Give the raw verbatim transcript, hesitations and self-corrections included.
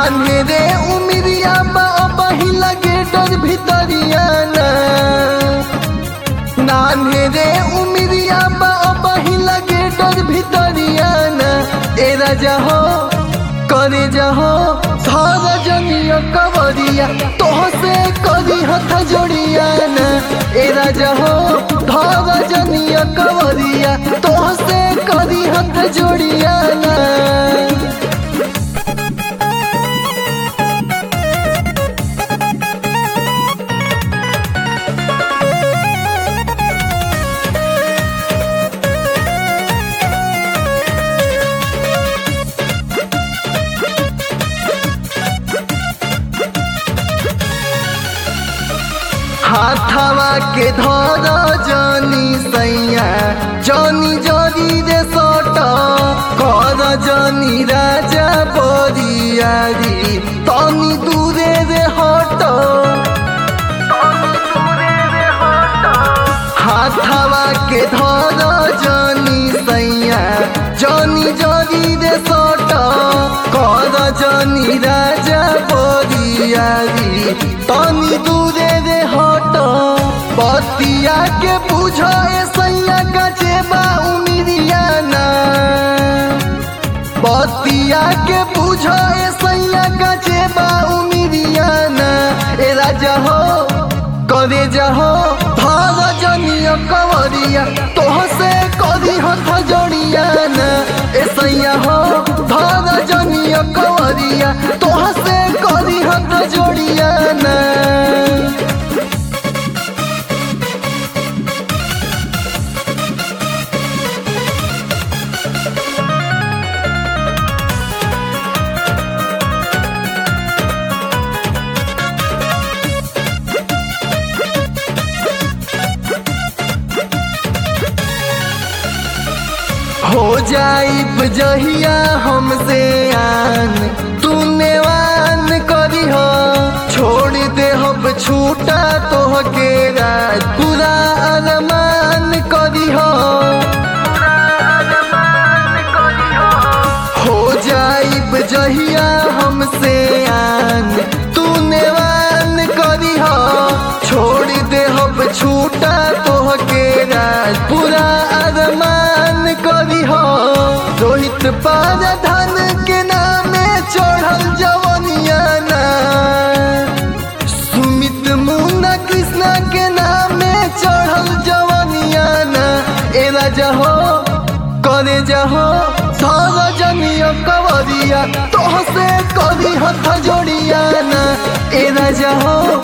नान्हे रे उमिरिया बा बही लगे डर भितरिया ना नान्हे रे उमिरिया बा बही लगे डर भितरिया ना ए राजा हो करे जाहो धारा जनिया कवरिया तोह से करी हथ जोड़िया ना ए राजा हो धारा जनिया कवरिया तोह से करी हथ जोड़िया ना हाथवा के धर जनी सैया जनी जरी रे सट कर जनी राजा बरियारी तनी दूरे रे हट हाथवा के धर जनी सैया जनी जरी रे सट कर जनी राजा बरियारी तनी दूरे रे हट बतिया के बुझो सैया गजे बा उमिरिया ना बतिया के बुझो सैया गजे बा उमिरिया ना ए राजा हो करे जाहो धार जनिया कवरिया तोह से करी हथ जोड़िया ना ए सैया हो धार जनिया कवरिया तोह से करी हथ जोड़िया ना हो जाइब जहिया हमसे आन तूने वान करी हो छोड़ दे हम छूटा तोह के राज पूरा अरमान करी हो हो जाइब जहिया हमसे आन तूने वान करी हो छोड़ दे हम छूटा तोह के राज पूरा अरमान करी हो रोहित पार धन के नामे चढ़ल जवनिया ना सुमित मुन्ना कृष्णा के नामे चढ़ल जवनिया ना ए राजा हो करे जाहो धारा जनिया कवरिया तोह से करी हथ जोड़िया ना ए राजा हो